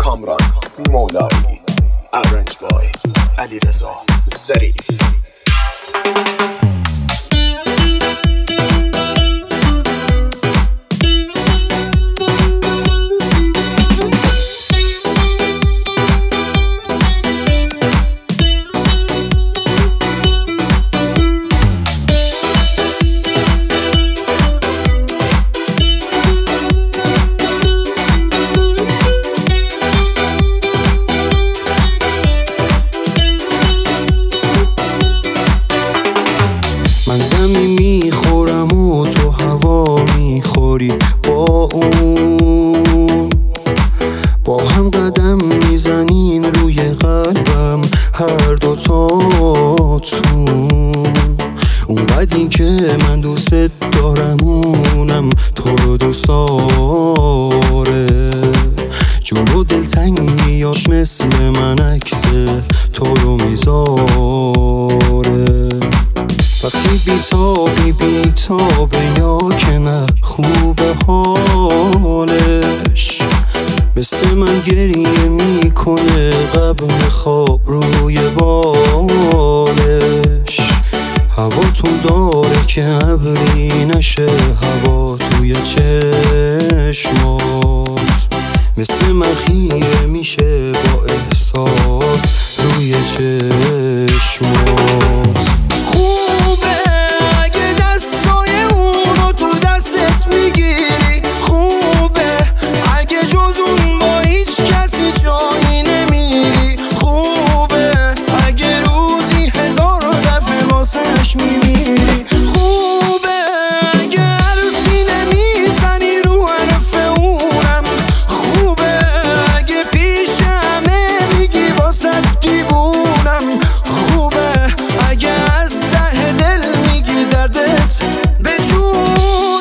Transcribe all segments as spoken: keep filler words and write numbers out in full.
کامران مولایی، ارنج بای علیرضا ظریف. من زمین میخورم و تو هوا میخوری، با اون با هم قدم میزنین روی قلبم هر دوتاتون. اونقدری که من دوست دارم اونم تو رو دوست داره. جلو دلتنگیاش مثل من عکس تو رو میذاره. وقتی بیتابی بیتابه یا که نه خوبه حالش، مثل من گریه میکنه قبل خواب روی بالش. هوا تو داره که ابری نشه هوا توی چشمات، مثل من خیره میشه با احساس روی چشمات. خوبه اگه دستای اونو تو دستت میگیری، خوبه اگه جز اون با هیچ کسی جایی نمیری، خوبه اگه روزی هزار دفعه واسش میمیری، خوبه اگه حرفی نمیزنی رو حرف اونم، خوبه اگه پیش همه میگی واسه دیوونم، خوبه اگه از ته دل میگی دردت به جونم.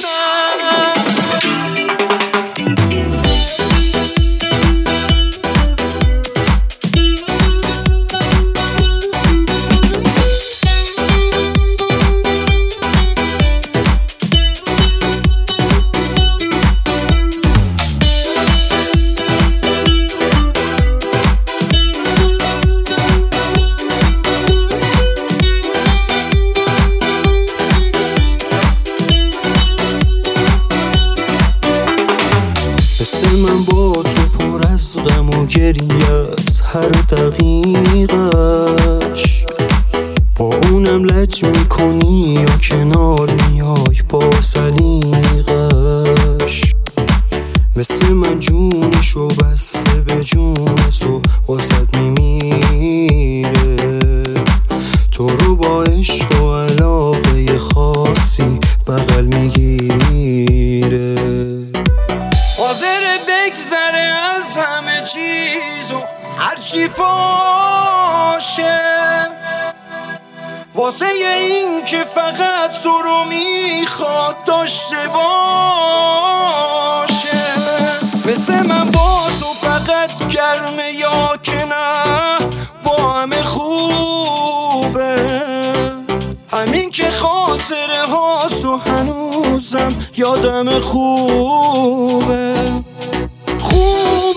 مثل من با تو پر از غم و گریه از هر دقیقش، با اونم لج میکنی یا کنار میای با سلیقش. مثل من جونشو بسته به جون تو واسد میمیره، تو رو با عشق و علاقه خاصی بغل میگیره. حاضر بگذره از همه چیز و هرچی باشه، واسه این که فقط تو رو میخواد داشته باشه. مثل من با تو فقط گرمه یا که نه با همه خوبه، همین که خاطره ها تو هنوزم یادم خوبه. خوب